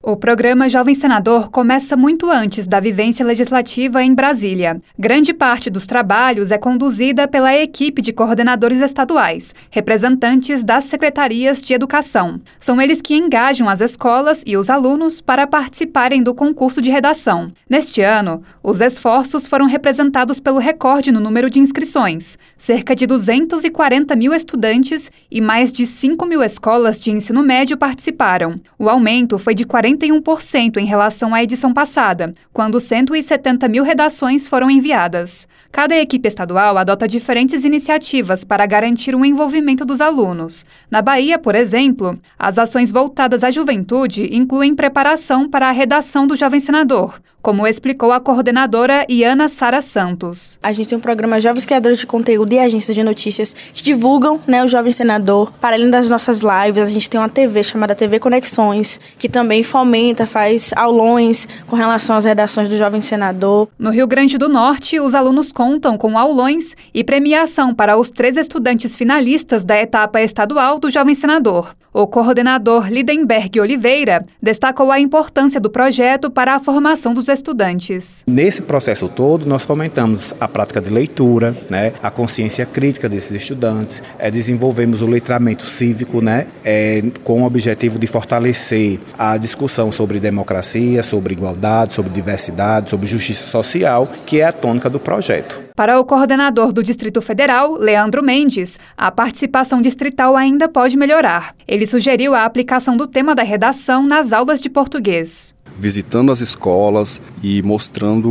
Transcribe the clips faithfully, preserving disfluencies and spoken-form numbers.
O programa Jovem Senador começa muito antes da vivência legislativa em Brasília. Grande parte dos trabalhos é conduzida pela equipe de coordenadores estaduais, representantes das secretarias de educação. São eles que engajam as escolas e os alunos para participarem do concurso de redação. Neste ano, os esforços foram representados pelo recorde no número de inscrições. Cerca de duzentos e quarenta mil estudantes e mais de cinco mil escolas de ensino médio participaram. O aumento foi de quarenta e um por cento em relação à edição passada, quando cento e setenta mil redações foram enviadas. Cada equipe estadual adota diferentes iniciativas para garantir o envolvimento dos alunos. Na Bahia, por exemplo, as ações voltadas à juventude incluem preparação para a redação do Jovem Senador, como explicou a coordenadora Iana Sara Santos. A gente tem um programa Jovens Criadores de Conteúdo e agências de notícias que divulgam, né, o Jovem Senador. Para além das nossas lives, a gente tem uma T V chamada T V Conexões, que também fomenta, faz aulões com relação às redações do Jovem Senador. No Rio Grande do Norte, os alunos contam com aulões e premiação para os três estudantes finalistas da etapa estadual do Jovem Senador. O coordenador Lidenberg Oliveira destacou a importância do projeto para a formação dos estudantes. Nesse processo todo, nós fomentamos a prática de leitura, né, a consciência crítica desses estudantes, é, desenvolvemos o letramento cívico, né, é, com o objetivo de fortalecer a discussão sobre democracia, sobre igualdade, sobre diversidade, sobre justiça social, que é a tônica do projeto. Para o coordenador do Distrito Federal, Leandro Mendes, a participação distrital ainda pode melhorar. Ele sugeriu a aplicação do tema da redação nas aulas de português. Visitando as escolas e mostrando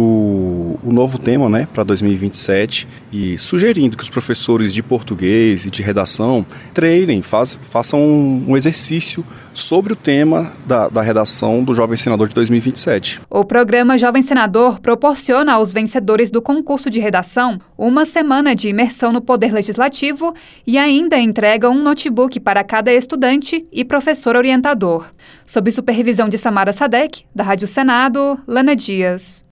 o novo tema, né, para dois mil e vinte e sete e sugerindo que os professores de português e de redação treinem, faz, façam um, um exercício sobre o tema da, da redação do Jovem Senador de dois mil e vinte e sete. O programa Jovem Senador proporciona aos vencedores do concurso de redação uma semana de imersão no Poder Legislativo e ainda entrega um notebook para cada estudante e professor orientador. Sob supervisão de Samara Sadek, da Rádio Senado, Lana Dias.